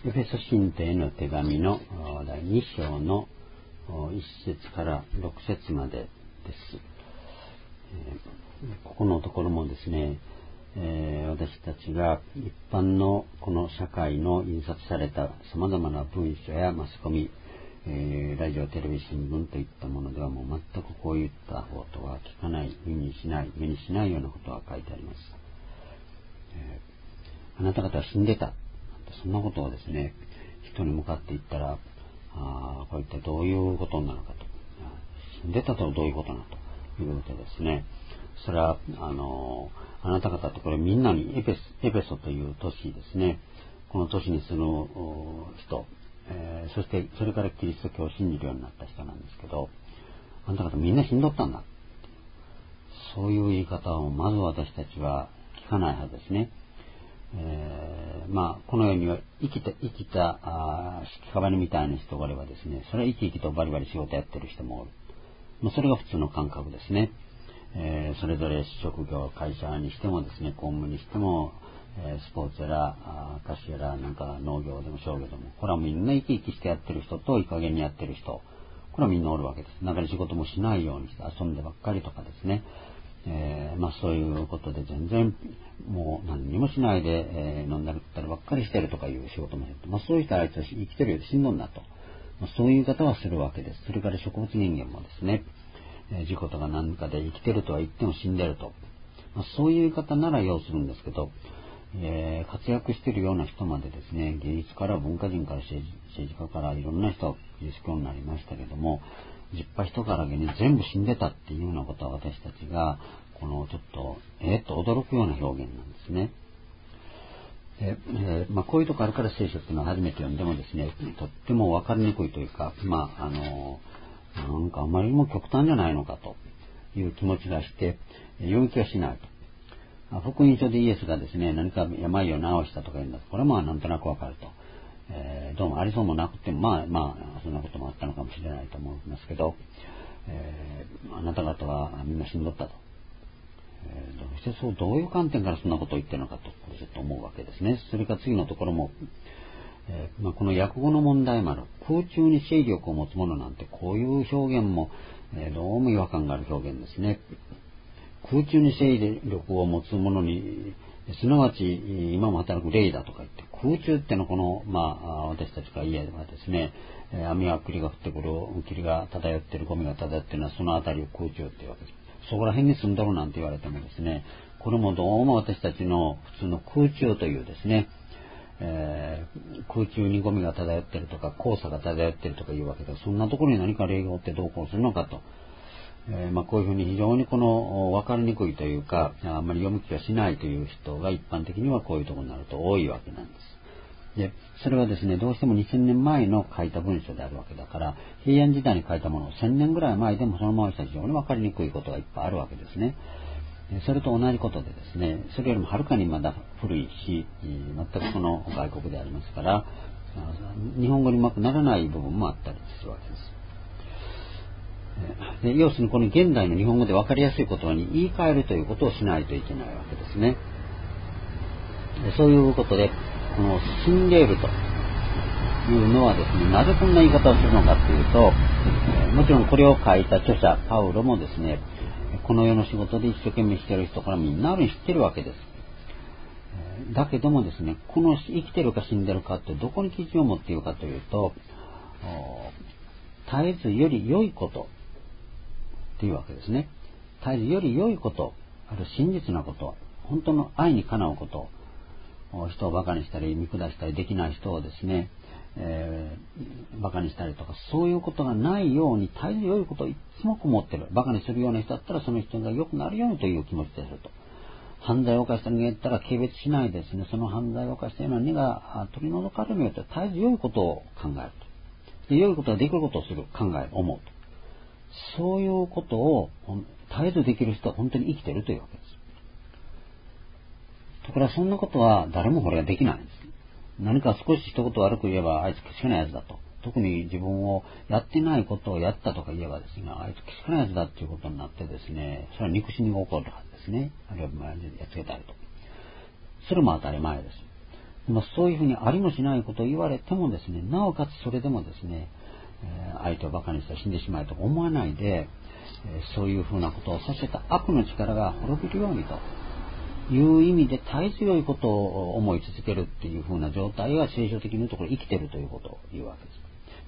エフェソ信徒への手紙の第2章の1節から6節までです。ここのところもですね、私たちが一般のこの社会の印刷された様々な文書やマスコミ、ラジオ、テレビ、新聞といったものではもう全くこういったことは聞かない、目にしないようなことが書いてあります。あなた方は死んでた。そんなことをですね、人に向かって言ったら、これ一体どういうことなのかと。死んでたとはどういうことなのということですね。それは、あなた方ってこれみんなにエペソという都市ですね。この都市に住む人、そしてそれからキリスト教を信じるようになった人なんですけど、あなた方みんな死んどったんだ。そういう言い方をまず私たちは聞かないはずですね。この世には生きた屍みたいな人があればですね、それは生き生きとバリバリ仕事やってる人もおる。それが普通の感覚ですね。それぞれ職業、会社にしてもですね、公務にしても、スポーツやら歌手やらなんか農業でも商業でも、これはみんな生き生きしてやってる人といい加減にやってる人、これはみんなおるわけです。中で仕事もしないようにして遊んでばっかりとかですね、そういうことで全然もう何にもしないで、飲んだり食ったりばっかりしてるとかいう仕事もやって、そういう人はあいつは生きてるより死んどんだと、そういう言い方はするわけです。それから植物人間もですね、事故とか何かで生きてるとは言っても死んでると、そういう言い方なら要するんですけど、活躍しているような人までですね、芸術から文化人から政治家からいろんな人キリスト教になりましたけども、十羽人からげに全部死んでたっていうようなことは私たちがこのちょっと驚くような表現なんですね。こういうとこあるから聖書っていうのは初めて読んでもですね、とっても分かりにくいというか、なんかあまりにも極端じゃないのかという気持ちがして読み気がしないと。福音書でイエスがですね、何か病を治したとか言うんだと、これはなんとなくわかると。どうもありそうもなくても、そんなこともあったのかもしれないと思いますけど、あなた方はみんな死んどったと。どうしてどういう観点からそんなことを言ってるのかと、これちょっと思うわけですね。それから次のところも、この訳語の問題もある。空中に勢力を持つものなんて、こういう表現も、どうも違和感がある表現ですね。空中に勢力を持つものに、すなわち今も働く霊だとか言って、空中ってのこの、私たちが言えばですね、雨が霧が降ってくる、霧が漂ってる、ゴミが漂ってるのはそのあたりを空中っていうわけです。そこら辺に住んどるなんて言われてもですね、これもどうも私たちの普通の空中というですね、空中にゴミが漂ってるとか黄砂が漂ってるとかいうわけで、そんなところに何か霊がおってどうこうするのかと、こういうふうに非常にこの分かりにくいというか、あんまり読み気がしないという人が一般的にはこういうところになると多いわけなんです。で、それはですね、どうしても2000年前の書いた文章であるわけだから、平安時代に書いたものを1000年ぐらい前でもそのまました非常に分かりにくいことがいっぱいあるわけですね。それと同じことでですね、それよりもはるかにまだ古いし、全くその外国でありますから、日本語にうまくならない部分もあったりするわけです。要するにこの現代の日本語で分かりやすい言葉に言い換えるということをしないといけないわけですね。そういうことで、この死んでいるというのはですね、なぜこんな言い方をするのかというと、もちろんこれを書いた著者パウロもですね、この世の仕事で一生懸命している人からみんなあるに知ってるわけです。だけどもですね、この生きてるか死んでるかってどこに基準を持っているかというと、絶えずより良いことっていうわけですね。絶えずより良いこと、あるいは真実なこと、本当の愛にかなうこと、人をバカにしたり見下したりできない人をですね、バカにしたりとかそういうことがないように絶えず良いことをいつも思ってる。バカにするような人だったらその人が良くなるようにという気持ちですると。犯罪を犯した人間だったら軽蔑しないですね、その犯罪を犯したような人が取り除かれるようにと絶えず良いことを考えると。で良いことができることをする、考える、思うと。そういうことを絶えずできる人は本当に生きているというわけです。ところがそんなことは誰もこれができないんです。何か少し一言悪く言えばあいつけしからないやつだと。特に自分をやってないことをやったとか言えばですね、あいつけしからないやつだということになってですね、それは憎しみが起こるはずですね。あるいはやっつけたりと。それも当たり前です。 そういうふうにありもしないことを言われてもですね、なおかつそれでもですね、相手を馬鹿にしたら死んでしまえと思わないで、そういうふうなことをさせた悪の力が滅びるようにという意味で、絶え強いことを思い続けるっていうふうな状態が聖書的に言うところ生きているということを言うわけです。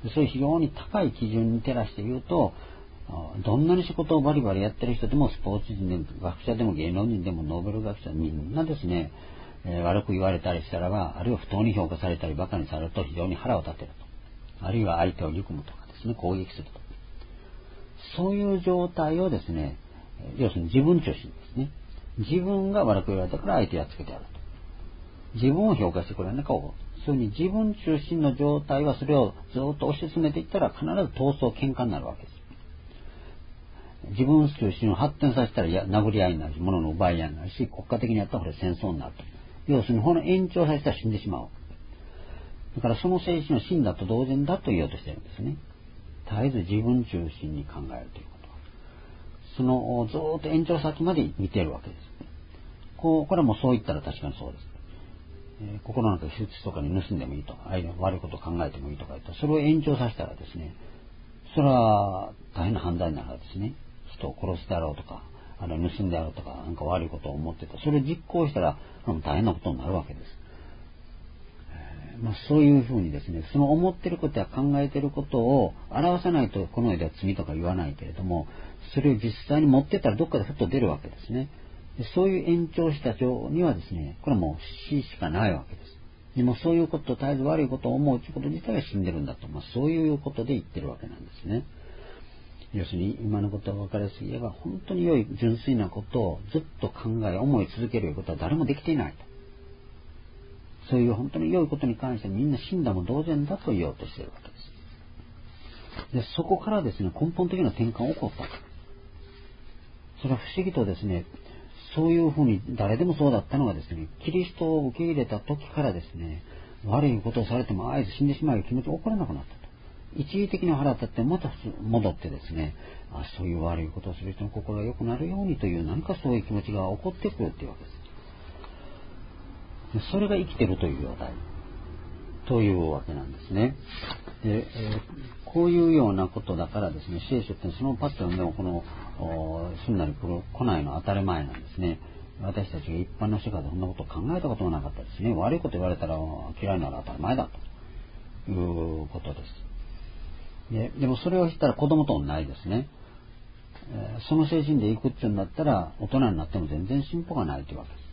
そういう非常に高い基準に照らして言うと、どんなに仕事をバリバリやってる人でも、スポーツ人でも学者でも芸能人でもノーベル学者みんなですね、悪く言われたりしたらば、あるいは不当に評価されたり馬鹿にされると非常に腹を立てると、あるいは相手を憎むとかですね、攻撃すると、そういう状態をですね、要するに自分中心ですね。自分が悪く言われたから相手をやっつけてやると、自分を評価してくれないかを、そういうふうに自分中心の状態は、それをずっと推し進めていったら必ず闘争喧嘩になるわけです。自分中心を発展させたら殴り合いになるし、物の奪い合いになるし、国家的にやったらこれ戦争になると。要するにこの延長させたら死んでしまう。だからその精神は死んだと同然だと言おうとしているんですね。絶えず自分中心に考えるということ。そのずっと延長先まで見ているわけです。これはもうそう言ったら確かにそうです。心の中で手術とかに盗んでもいいとか、相手の悪いことを考えてもいいとか言ったら、それを延長させたらですね、それは大変な犯罪になるわけですね。人を殺すであろうとか、あるいは盗んであろうとか、なんか悪いことを思ってた。それを実行したら大変なことになるわけです。そういうふうにですね、その思っていることや考えていることを表さないとこの世では罪とか言わないけれども、それを実際に持ってったらどっかでふっと出るわけですね。そういう延長した情にはですね、これはもう死しかないわけです。でもそういうことを絶えず悪いことを思うということ自体が死んでるんだと、そういうことで言ってるわけなんですね。要するに今のことが分かりやすく言えば、本当に良い純粋なことをずっと考え思い続けることは誰もできていないと。そういう本当に良いことに関してみんな死んだも同然だと言おうとしているわけです。でそこからですね、根本的な転換が起こった。それは不思議とですね、そういうふうに誰でもそうだったのがですね、キリストを受け入れた時からですね、悪いことをされてもあえず死んでしまう気持ちが起こらなくなったと。一時的に腹立ってまた戻ってですね、そういう悪いことをする人の心が良くなるようにという、何かそういう気持ちが起こってくるというわけです。それが生きているという状態というわけなんですね。で、こういうようなことだからですね、聖書ってそのパッと読んでもこのすんなり来ないのは当たり前なんですね。私たちが一般の人がそんなことを考えたこともなかったですね。悪いこと言われたら嫌いなら当たり前だということです。でもそれをしたら子供と同じですね。その精神でいくっていうんだったら大人になっても全然進歩がないというわけです。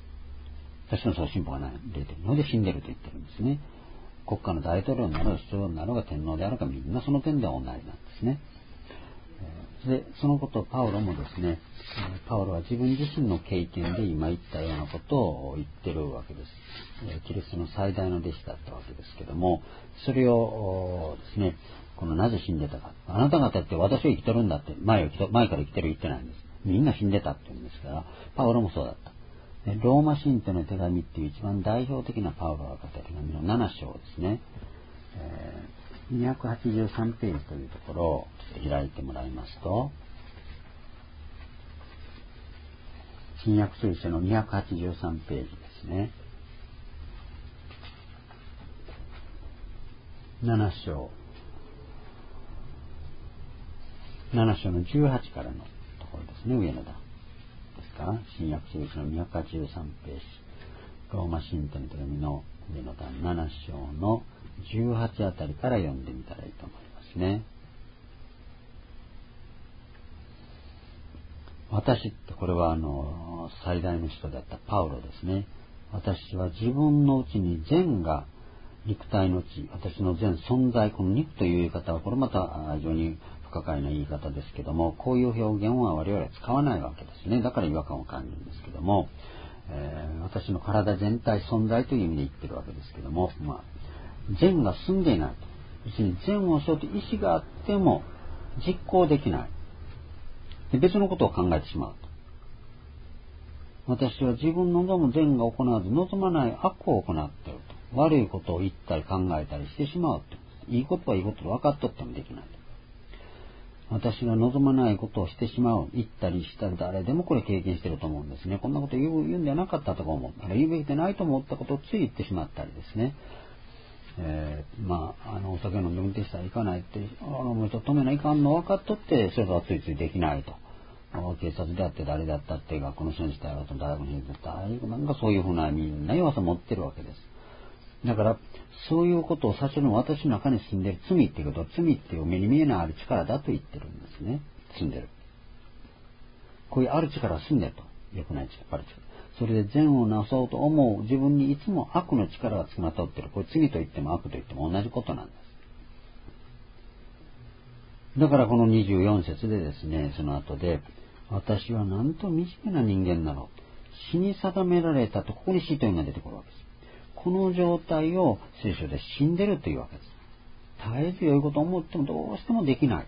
私もそう進歩がない出てるので死んでると言ってるんですね。国家の大統領になろうが首相になろうが天皇であるかみんなその点では同じなんですね。でそのことをパウロもですね、パウロは自分自身の経験で今言ったようなことを言ってるわけです。キリストの最大の弟子だったわけですけども、それをですね、このなぜ死んでたか、あなた方って私は生きてるんだって前から生きてる言ってないんです。みんな死んでたって言うんですから、パウロもそうだった。ローマ信徒の手紙っていう一番代表的なパウロが書いた手紙の7章ですね、283ページというところを開いてもらいますと、新約聖書の283ページですね。7章の18からのところですね、上の段ですから、新約聖書の283ページ、ローマ信徒の手紙の上の段7章の18あたりから読んでみたらいいと思いますね。私ってこれは最大の人であったパウロですね。私は自分のうちに善が肉体のうち、私の全存在、この肉という言い方はこれまた非常に不可解な言い方ですけども、こういう表現は我々は使わないわけですね。だから違和感を感じるんですけども、私の体全体存在という意味で言ってるわけですけども、善が進んでいないと。要するに善をしようという意思があっても実行できない。で別のことを考えてしまうと。私は自分の望む善が行わず望まない悪を行っていると。悪いことを言ったり考えたりしてしまうと。いいことはいいことと分かっとってもできないと。 私が望まないことをしてしまう、言ったりしたら誰でもこれ経験してると思うんですね。こんなこと言うんじゃなかったとか思ったら、言うべきでないと思ったことをつい言ってしまったりですね。お酒飲んで運転したらいかないって、もうちょっと止めないかんの分かっとって、それがついついできないと。警察であって誰だったって、学校の先生だと大学の先生だって、なんかそういうふうなみんな弱さ持ってるわけです。だから、そういうことをさせるのは私の中に住んでる罪っていうことは、罪っていう目に見えないある力だと言ってるんですね。住んでる。こういうある力は住んでると。良くない力、ある力。それで善をなそうと思う自分にいつも悪の力がつきまとっている。これ罪と言っても悪と言っても同じことなんです。だからこの24節でですね、その後で、私はなんと惨めな人間なの。死に定められたと、ここに死というのが出てくるわけです。この状態を聖書で死んでるというわけです。絶えず良いことを思ってもどうしてもできない。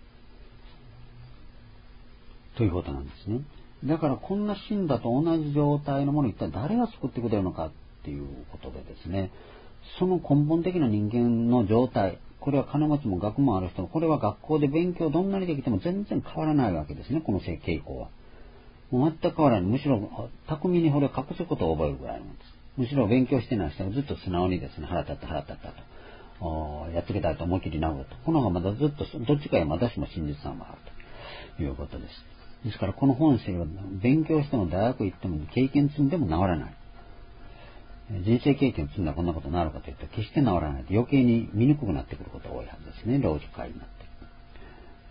ということなんですね。だからこんな死んだと同じ状態のものを一体誰が救ってくれるのかっていうことでですね、その根本的な人間の状態、これは金持ちも学問ある人も、これは学校で勉強どんなにできても全然変わらないわけですね、この傾向は。もう全く変わらない。むしろ巧みにこれを隠すことを覚えるぐらいなんです。むしろ勉強してない人がずっと素直にですね、腹立ったと、やっつけたいと思い切り殴ると。この方がまだずっと、どっちかはまだしも真実さもあるということです。ですからこの本性は勉強しても大学行っても経験積んでも治らない。人生経験積んだらこんなことになるかといったら決して治らないと余計に見にくくなってくることが多いはずですね。老樹会になって。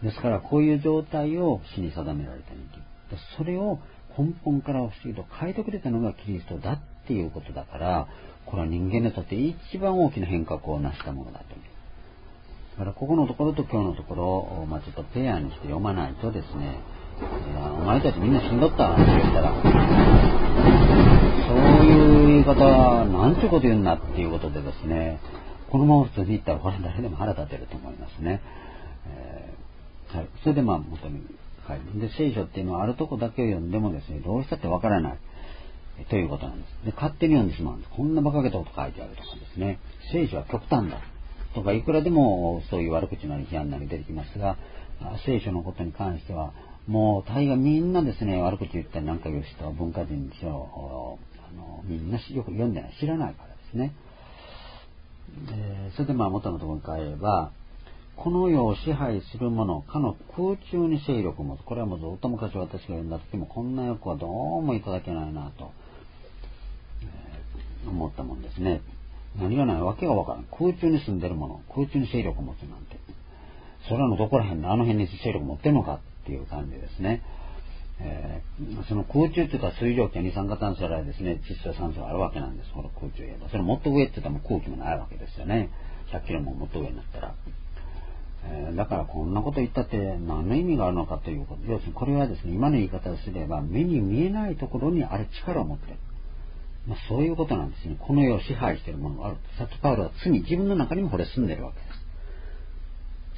ですからこういう状態を死に定められた人間。それを根本から不思議と変えてくれたのがキリストだっていうことだから、これは人間にとって一番大きな変革を成したものだと思う。だからここのところと今日のところを、ちょっとペアにして読まないとですね、お前たちみんな死んどったって言ったら、そういう言い方はなんてこと言うんだっていうことでですね、このまま普通に言ったらこれ誰でも腹立てると思いますね。はい、それで元に帰る。で、聖書っていうのはあるとこだけを読んでもですね、どうしたってわからないということなんです。で、勝手に読んでしまうんです。こんな馬鹿げたこと書いてあるとかですね、聖書は極端だとかいくらでもそういう悪口なり批判なり出てきますが、聖書のことに関してはもう大概みんなですね、悪口言ったりなんか言う人は文化人にしろ、みんなよく読んでない、知らないからですね。それで元のところに帰れば、この世を支配する者、かの空中に勢力を持つ。これはもうずっと昔私が読んだ時もこんな欲はどうもいただけないなと、思ったもんですね。何がないわけがわからない。空中に住んでる者、空中に勢力を持つなんて。それはどこら辺であの辺に勢力を持ってるのかっていう感じですね。その空中って言ったら水蒸気や二酸化炭素やらですね、窒素や酸素があるわけなんです。この空中へ。それもっと上って言ったらもう空気もないわけですよね。100キロももっと上になったら。だからこんなこと言ったって何の意味があるのかということ。要するにこれはですね、今の言い方をすれば目に見えないところにある力を持っている。そういうことなんですね。この世を支配しているものがある。さっきパウロは罪、自分の中にもこれ住んでいるわけです。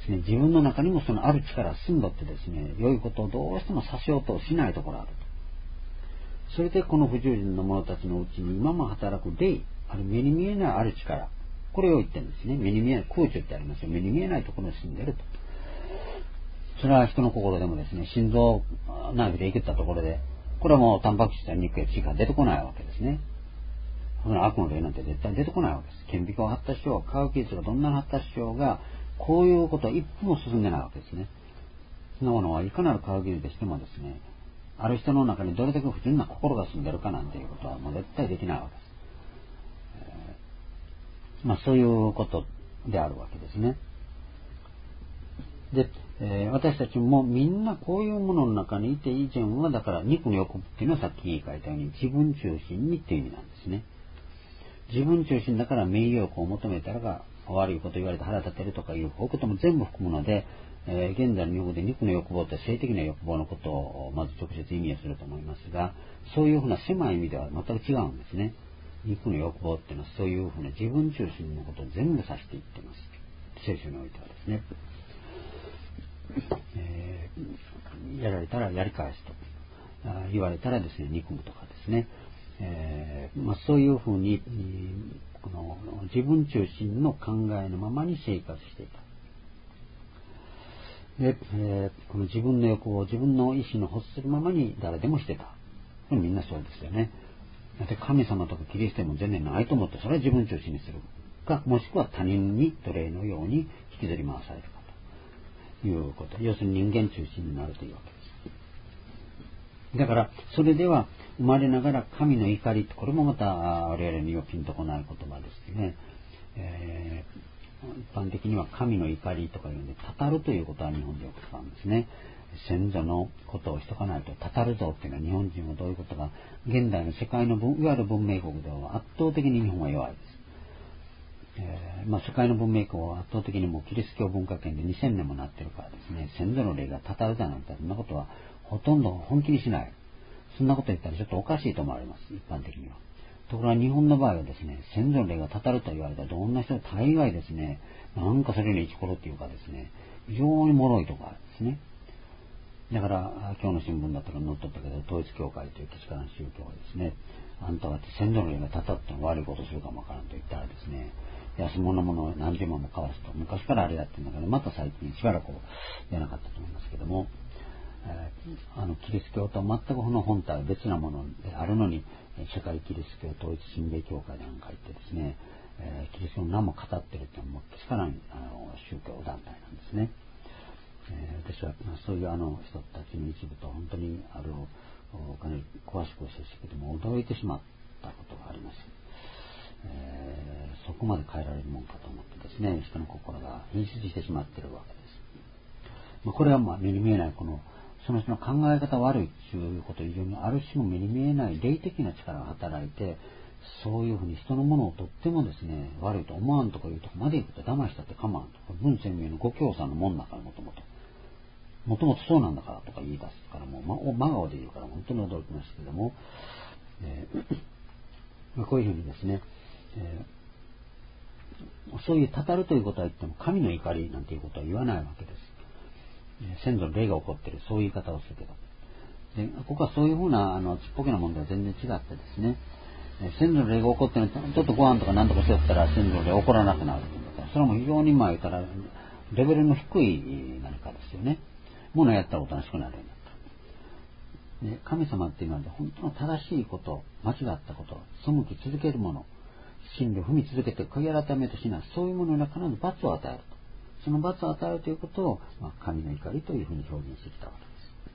自分の中にもそのある力が住んどってですね、良いことをどうしてもさせようとしないところがあると。それでこの不従順の者たちのうちに今も働く霊、ある目に見えないある力、これを言ってるんですね。目に見えない空中ってありますよ。目に見えないところに住んでいると。それは人の心でもですね、心臓ナイフで生きたところで、これはもうタンパク質や肉や血が出てこないわけですね。悪の霊なんて絶対出てこないわけです。顕微鏡を発達しよう、科学技術がどんな発達しようが、こういうことは一歩も進んでないわけですね。そんなものはいかなる科学技術でしてもですね、ある人の中にどれだけ不純な心が住んでるかなんていうことはもう絶対できないわけです。そういうことであるわけですね。で、私たちもみんなこういうものの中にいて、以前はだから肉の欲っていうのはさっき言い換えたように自分中心にっていう意味なんですね。自分中心だから名誉欲を求めたらが悪いこと言われて腹立てるとかいうことも全部含むので、現在の日本語で肉の欲望って性的な欲望のことをまず直接意味すると思いますが、そういうふうな狭い意味では全く違うんですね。肉の欲望っていうのはそういうふうな自分中心のことを全部指していってます。聖書においてはですね。やられたらやり返すと言われたらですね、憎むとかですね。そういうふうにこの自分中心の考えのままに生活していた。 で、この自分の欲を自分の意志の欲するままに誰でもしてた。これみんなそうですよね。で神様とかキリストも全然ないと思って、それは自分中心にするか、もしくは他人に奴隷のように引きずり回されるかということ。要するに人間中心になるというわけです。だからそれでは生まれながら神の怒り、これもまた我々にはピンとこない言葉ですね。一般的には神の怒りとかいうんで、たたるということは日本でよく使うんですね。先祖のことをしとかないとたたるぞっていうのは、日本人はどういうことか、現代の世界のいわゆる文明国では圧倒的に日本は弱いです。世界の文明国は圧倒的にもうキリスト教文化圏で2000年もなってるからですね、先祖の霊がたたるだなんて、そんなことはほとんど本気にしない。そんなこと言ったらちょっとおかしいと思われます、一般的には。ところが日本の場合はですね、先祖の霊がたたると言われたらどんな人も大概ですね、なんかそれにイチコロっていうかですね、非常に脆いところあるんですね。だから今日の新聞だったら載っとったけど、統一教会というけしからん宗教がですね、あんたが先祖の霊がたたっても悪いことするかもわからんと言ったらですね、安物のものを何十万も買わすと、昔からあれやってるんだけど、また最近しばらくやらなかったと思いますけども、キリスト教と全くこの本体は別なものであるのに、世界キリスト教統一神霊協会なんか行ってですね、キリストの名も語ってるっていうのはもうけしからん宗教団体なんですね。私はそういう人たちの一部と本当にお金詳しく接してても驚いてしまったことがあります。そこまで変えられるもんかと思ってですね、人の心が変質してしまっているわけです。これは目に見えないその人の考え方悪いということ以上に、ある種の目に見えない霊的な力が働いて、そういうふうに人のものをとってもですね、悪いと思わんとかいうとこまで行くと、騙したって構わんとか、文鮮明のご教さんのもんだからもともとそうなんだからとか言い出すから、もう真顔で言うから本当に驚きましたけども、こういうふうにですね、そういうたたるということは言っても神の怒りなんていうことは言わないわけです。先祖の霊が起こっている、そういう言い方をするけど、でここはそういうふうなちっぽけなものでは全然違ってですね、先祖の霊が起こっているのちょっとご飯とか何とかしよったら先祖の霊が起こらなくなるというか、それはもう非常に言ったらレベルの低い何かですよね。ものをやったらおとなしくなるようになった。で神様っていうのは本当の正しいこと、間違ったこと、背き続けるもの、真理を踏み続けて悔い改めとしない、そういうものに必ず罰を与えると。その罰を与えるということを、神の怒りというふうに表現してきたわ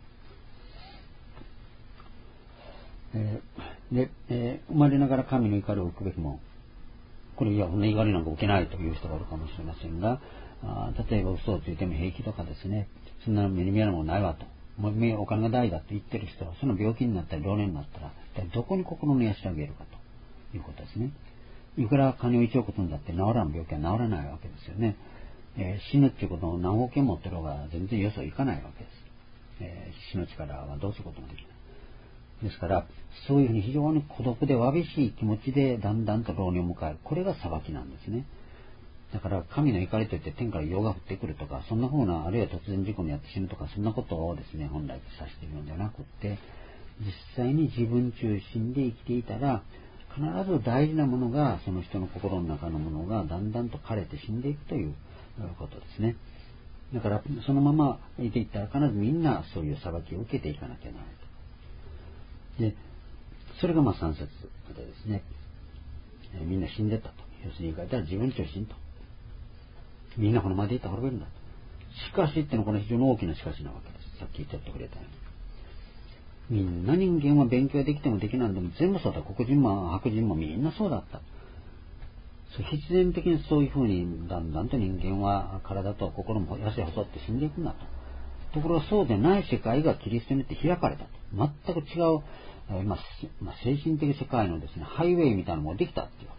けです。生まれながら神の怒りを受くべきも、これいや怒りなんか受けないという人がいるかもしれませんが、例えば嘘をついても平気とかですね、そんな目に見えるものないわと、お金が大だと言ってる人は、その病気になったり老年になったら一体どこに心の癒しをあげるかということですね。いくら金を1億積んだって治らん病気は治らないわけですよね。死ぬっていうことを何億円持ってる方が全然よそいかないわけです。死の力はどうすることもできない。ですからそういうふうに非常に孤独でわびしい気持ちでだんだんと老年を迎える、これが裁きなんですね。だから神の怒りといって天から硫黄が降ってくるとか、そんなふうな、あるいは突然事故にあって死ぬとか、そんなことをですね本来指しているのではなくって、実際に自分中心で生きていたら必ず大事なものが、その人の心の中のものがだんだんと枯れて死んでいくということですね。だからそのままいていったら必ずみんなそういう裁きを受けていかなきゃならないと。でそれが3節でですね、みんな死んでったと。要するに言い換えたら自分中心と。みんなこのままでいったら滅びるんだと。しかしってのはこれ非常に大きなしかしなわけです。さっき言ってくれたように。みんな人間は勉強できてもできないんでも全部そうだ。黒人も白人もみんなそうだった。必然的にそういうふうにだんだんと人間は体と心も痩せ細って死んでいくんだと。ところがそうでない世界がキリストによって開かれたと。全く違う、精神的世界のですねハイウェイみたいなのもできたっていうわ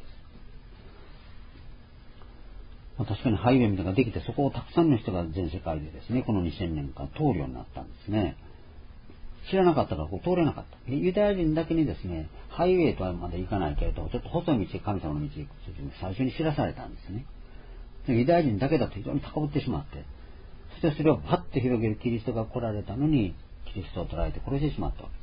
けです。確かにハイウェイみたいなのができて、そこをたくさんの人が全世界でですねこの2000年間通るようになったんですね。知らなかったから通れなかった。ユダヤ人だけにですね、ハイウェイとはまで行かないけれど、ちょっと細い道で神様の道へ行くという最初に知らされたんですね。ユダヤ人だけだと非常に高ぶってしまって、そしてそれをバッと広げるキリストが来られたのに、キリストを捕らえて殺してしまったわ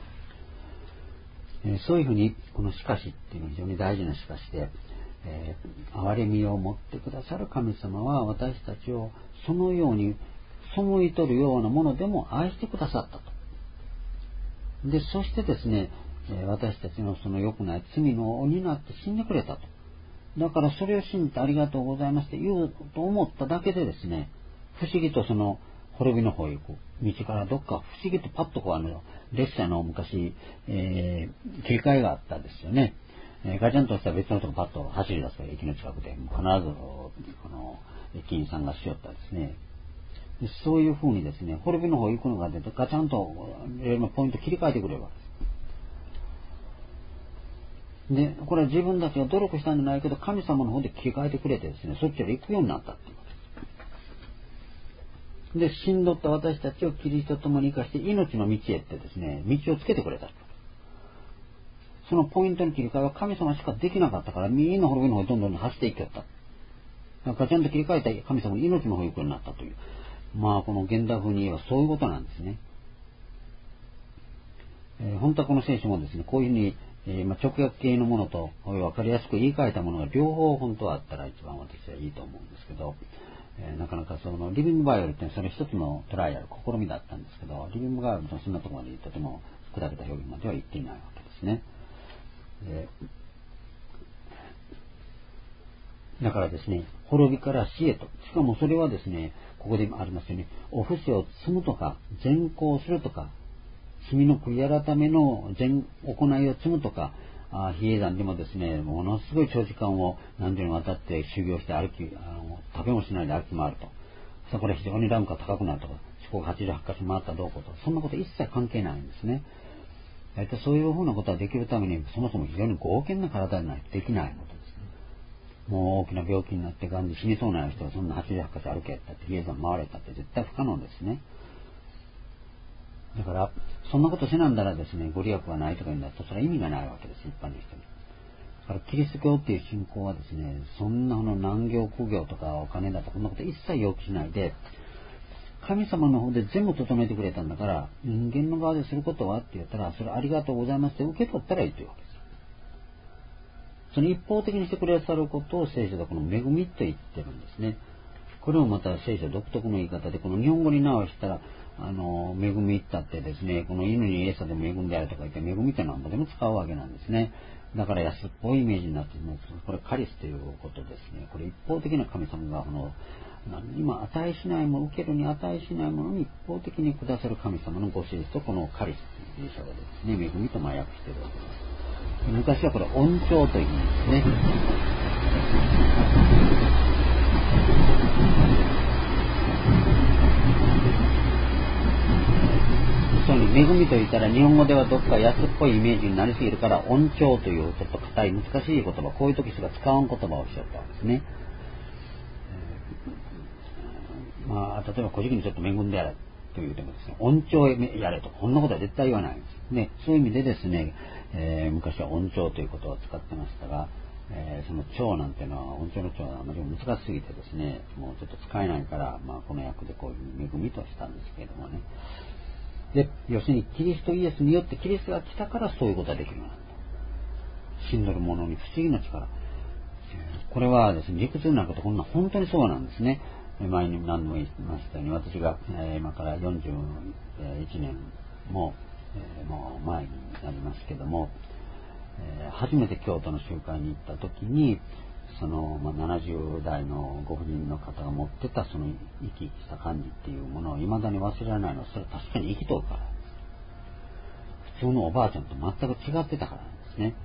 けです。そういうふうに、このしかしっていうのは非常に大事なしかしで、憐れみを持ってくださる神様は私たちをそのように背いとるようなものでも愛してくださったと。で、そしてですね、私たちのその良くない罪の王になって死んでくれたと。だからそれを信じてありがとうございますって言うと思っただけでですね、不思議とその滅びの方へ行く道からどっか不思議とパッとこう列車の昔、切り替えがあったんですよね。ガチャンとしたら別のとこパッと走り出すから駅の近くで必ずこの駅員さんがしよったんですね。でそういうふうにですね、滅びの方へ行くのが出てガチャンとレールのポイント切り替えてくれるわけです。で、これは自分たちが努力したんじゃないけど、神様の方で切り替えてくれてですね、そっちより行くようになったっていうことです。で、死んどった私たちをキリストと共に生かして命の道へってですね、道をつけてくれた。そのポイントの切り替えは神様しかできなかったから、みんな滅びの方へどんどん走っていきよった。だからちゃんと切り替えた神様の命の方へ行くようになったという。まあ、この現代風に言えばそういうことなんですね。本当はこの聖書もですね、こういうふうに直訳系のものと分かりやすく言い換えたものが両方本当はあったら一番私はいいと思うんですけど、なかなかそのリビングバイオルってそれ一つのトライアル試みだったんですけど、リビングバイオルとそんなところまでとても砕けた表現までは言っていないわけですね。だからですね、滅びから死へと、しかもそれはですね、ここでありますよね、お布施を積むとか善行するとか、罪の悔い改めの行いを積むとか、比叡山でもですね、ものすごい長時間を何十年にわたって修行して食べもしないで歩き回ると。そこで非常にランクが高くなるとか、四国88カ所回ったどうこうと、そんなこと一切関係ないんですね。大体そういうふうなことができるために、そもそも非常に剛健な体にないとできないことですね。もう大きな病気になってがんで死にそうな人がそんな88カ所歩けたって、比叡山回れたって絶対不可能ですね。だから、そんなことせなんだらですね、ご利益はないとか言うんだと、それは意味がないわけです、一般の人に。だから、キリスト教っていう信仰はですね、そんな難行苦行とかお金だとか、こんなこと一切要求しないで、神様の方で全部整えてくれたんだから、人間の側ですることはって言ったら、それありがとうございますって受け取ったらいいというわけです。その一方的にしてくださることを聖書でこの恵みと言ってるんですね。これをまた聖書独特の言い方で、この日本語に直したら、恵みったってですね、この犬に餌でも恵んであるとか言って、恵みって何度でも使うわけなんですね。だから安っぽいイメージになっても、これカリスということですね。これ一方的な神様が、何にも値しないもの、受けるに値しないものに一方的にくださる神様のご指示と、このカリスという書でですね、恵みと訳しているわけです。昔はこれ恩寵という意味ですね。そうに恵みと言ったら日本語ではどっか安っぽいイメージになりすぎるから、恩寵というちょっと硬い難しい言葉、こういう時しか使わん言葉をおっしゃったわけですね。例えば古事記にちょっと恵んでやれというてもですね、恩寵やれと、こんなことは絶対言わないんですね。そういう意味でですね、昔は恩寵ということを使ってましたが、その寵なんていうのは、恩寵の寵はあまり難しすぎてですね、もうちょっと使えないから、この訳でこういうふうに恵みとしたんですけれどもね。で、要するにキリストイエスによってキリストが来たからそういうことができるようになった。死んどる者に不思議な力。これはですね、理屈になること、こんな本当にそうなんですね。前に何度も言いましたように、私が今から41年もう前になりますけども、初めて京都の集会に行った時に、その70代のご婦人の方が持ってたその生き生きした感じっていうものを未だに忘れられないのは、それは確かに生きとるからです。普通のおばあちゃんと全く違ってたからなんですね。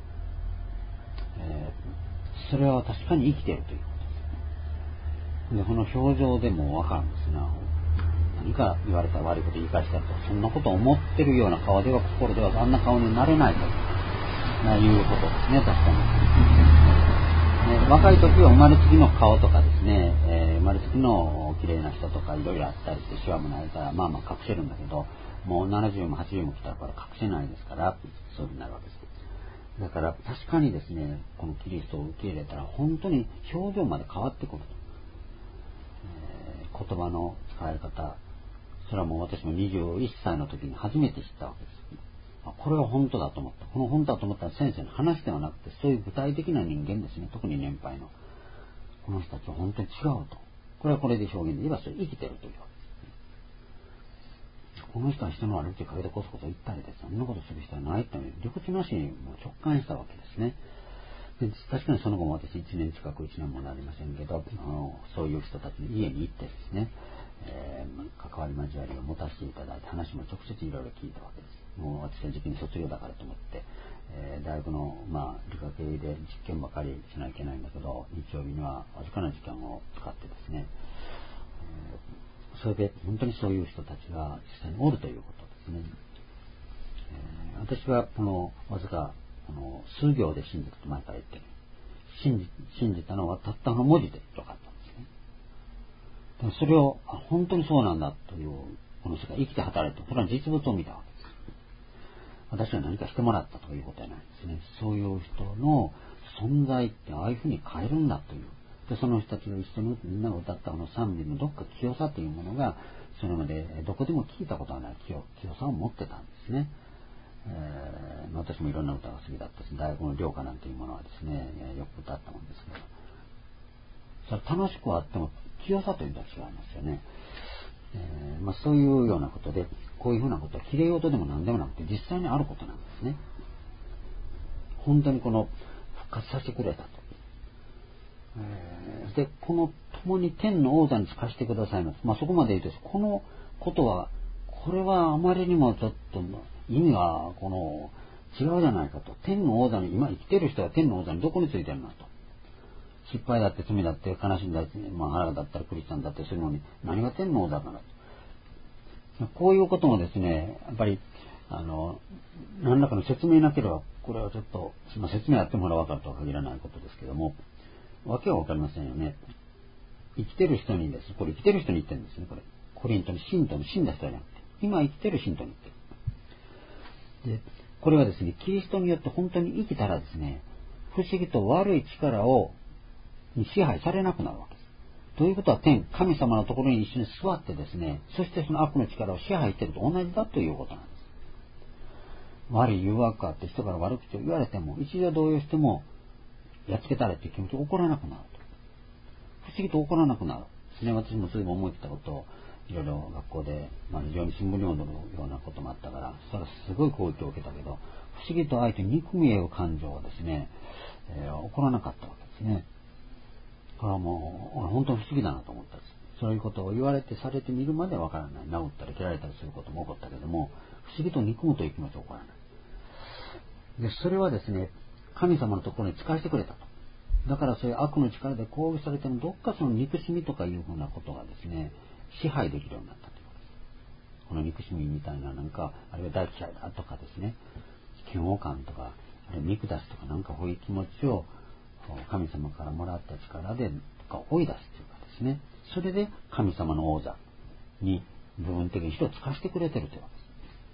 それは確かに生きているということです。で、この表情でもわかるんですが、何か言われたら悪いこと言い返したと、そんなことを思ってるような顔では、心ではあんな顔になれないということですね、確かに。若い時は生まれつきの顔とかですね、生まれつきの綺麗な人とかいろいろあったりしてシワもないから隠せるんだけど、もう70も80も来たらこれ隠せないですから、そういうふうになるわけです。だから確かにですね、このキリストを受け入れたら本当に表情まで変わってくると、言葉の使い方、それはもう私も21歳の時に初めて知ったわけです。これは本当だと思った。この本当だと思ったら先生の話ではなくて、そういう具体的な人間ですね、特に年配のこの人たちは本当に違うと。これはこれで表現で言えばそれ生きてるというわけです。 この人は人の悪口をかけてこそこそ言ったりです。そんなことする人はないって理屈なしにもう直感したわけですね。で確かにその後も私1年近く1年もなりませんけど、そういう人たちの家に行ってですね、関わり交わりを持たせていただいて話も直接いろいろ聞いたわけです。もう私は時期に卒業だからと思って、大学の、理科系で実験ばかりしなきゃいけないんだけど、日曜日にはわずかな時間を使ってですね、それで本当にそういう人たちが実際におるということですね。私はこのわずか数行で信じたと前から言ってる。信じたのはたったの文字でよかったんですね。でもそれを本当にそうなんだというこの世界生きて働いて、それは実物を見たわけです。私は何かしてもらったということじゃないですね。そういう人の存在ってああいうふうに変えるんだという。でその人たちが一緒にみんなが歌った賛美のどっか清さというものがそれまでどこでも聞いたことはない清さを持ってたんですね。私もいろんな歌が好きだったし、大学の寮歌なんていうものはですね、よく歌ったもんですけど、それ楽しくはあっても清さというのは違いますよね。そういうようなことで、こういうふうなことは綺麗事でも何でもなくて実際にあることなんですね。本当にこの復活させてくれたと。でこの共に天の王座につかしてくださいの、そこまで言うとこのことはこれはあまりにもちょっと意味が違うじゃないかと。天の王座に今生きてる人は天の王座にどこについてるのと。失敗だって罪だって悲しんだり、腹だったりクリスチャンだってするのに何が天の王座かなと。こういうこともですね、やっぱり何らかの説明なければこれはちょっと説明やってもらうわかるとは限らないことですけども、わけはわかりませんよね。生きてる人にです。これ生きてる人に言ってるんですね。これコリントに信徒の死んだ人じゃなくて、今生きてる信徒に言ってる。でこれはですね、キリストによって本当に生きたらですね、不思議と悪い力に支配されなくなるわけです。ということは神様のところに一緒に座ってですね、そしてその悪の力を支配していると同じだということなんです。悪い誘惑があって人から悪口を言われても、一度動揺してもやっつけたれという気持ちが起こらなくなると。不思議と起こらなくなるですね。私もそういえば思い切ったことをいろいろ学校で、非常に新聞に戻るようなこともあったから、それはすごい攻撃を受けたけど、不思議と相手に憎み合う感情はですね、起こらなかったわけですね。これはもう本当に不思議だなと思ったんです。そういうことを言われてされてみるまではわからない。治ったり蹴られたりすることも起こったけども、不思議と憎むという気持ちは起こらない。でそれはですね、神様のところに使わせてくれたと。だからそういう悪の力で攻撃されても、どっかその憎しみとかいうふうなことがですね、支配できるようになったということです。この憎しみみたいな、あるいは大嫌いだとかですね、嫌悪感とか、あるいは見下すとか、そういう気持ちを神様からもらった力で追い出すというかですね、それで神様の王座に部分的に人を使わせてくれてるというわけです。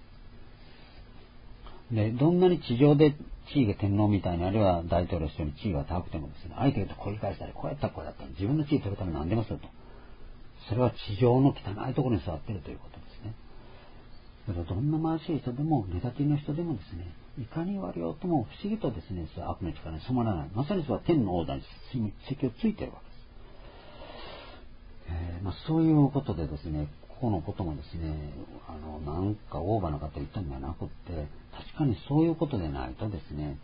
でどんなに地上で地位が天皇みたいに、あるいは大統領としての地位が高くてもですね、相手がこう言い返したり、こうやったらこうやったら自分の地位を取るために何でもすると。それは地上の汚いところに座っているということですね。だからどんな貧しい人でもネガティブな人でもですね、いかに言われようとも不思議とですね、そういう悪の力に染まらない。まさにそれは天の王座に席をついているわけです。そういうことでですね、ここのこともですね、オーバーな方言ったんじゃなくって、確かにそういうことでないとですね、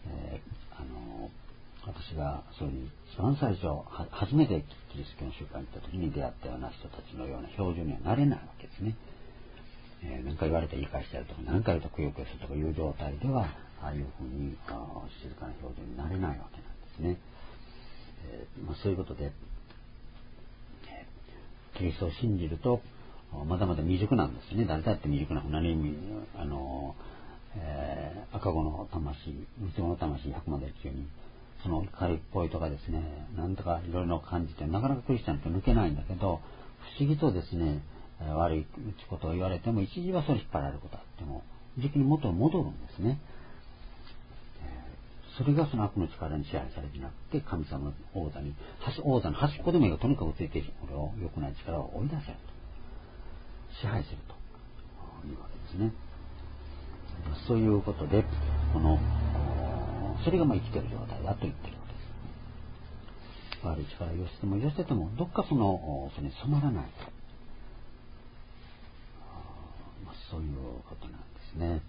私がそういう一番最初初めてキリスト教の集会に行った時に出会ったような人たちのような表情にはなれないわけですね。何か言われて言い返してやるとか、何か言うとくよくよするとかいう状態では、ああいうふうに静かな表情になれないわけなんですね。そういうことで、キリストを信じるとまだまだ未熟なんですね。誰だって未熟な赤子の魂、三つ子の魂100まで中に、その怒りっぽいとかですね、なんとかいろいろ感じて、なかなかクリスチャンって抜けないんだけど、不思議とですね、悪いことを言われても、一時はそれ引っ張られることがあっても、時期に元に戻るんですね。それがその悪の力に支配されてなくて、神様の王座の端っこでもいいが、とにかくついているこれを良くない力を追い出せると、支配するというわけですね。そういうことで、それが生きている状態だと言っているわけです。悪い力を寄せてもどっかそれに染まらないと。 ことなんですね。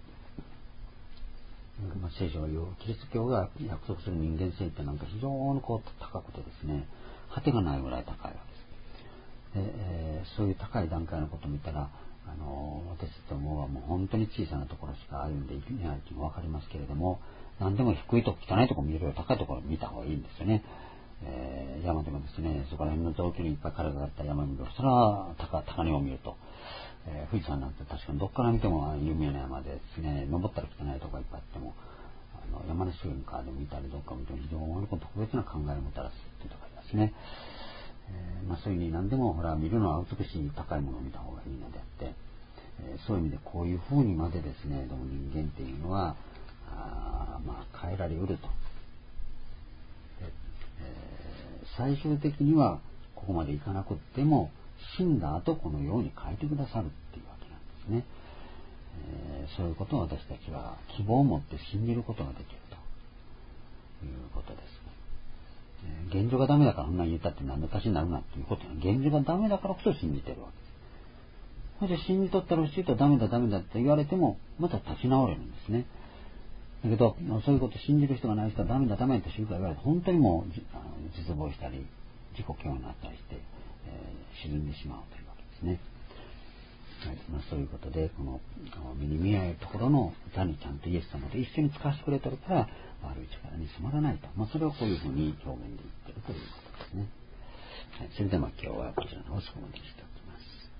聖書が言うキリスト教が約束する人間性ってなんか非常に高くてですね、果てがないぐらい高いわけです。で、そういう高い段階のことを見たら、私どもはもう本当に小さなところしか歩んでいないというのが分かりますけれども、何でも低いとこ汚いところ見るより高いところを見た方がいいんですよね。山でもですね、そこら辺の状況にいっぱい彼があった山を見ると、それは高値を見ると、富士山なんて確かにどっから見ても有名な山でですね、登ったら汚いところがいっぱいあっても、山の周囲の川で見たりどっか見ても非常に特別な考えをもたらすというところがありますね。そういうふうに何でもほら見るのは美しい高いものを見た方がいいのであって、そういう意味でこういうふうにまでですね、どうも人間っていうのは変えられうると。最終的にはここまでいかなくっても死んだ後このように変えてくださるっていうわけなんですね。そういうことを私たちは希望を持って信じることができるということです。現状がダメだからそんなに言ったって何の足しになるなっていうことは、現状がダメだからこそ信じてるわけです。それで信じとったらしいとダメだって言われてもまた立ち直れるんですね。だけどそういうことを信じる人がない人はダメだって宗教が言われて本当にもう絶望したり自己嫌悪になったりして、沈んでしまうというわけですね。はい、そういうことでこの目に見えないところの座にちゃんとイエス様と一緒に使わせてくれてるから悪い力に染まらないと、それをこういうふうに表現で言ってるということですね。はい、それでは今日はこちらの方そこまでにして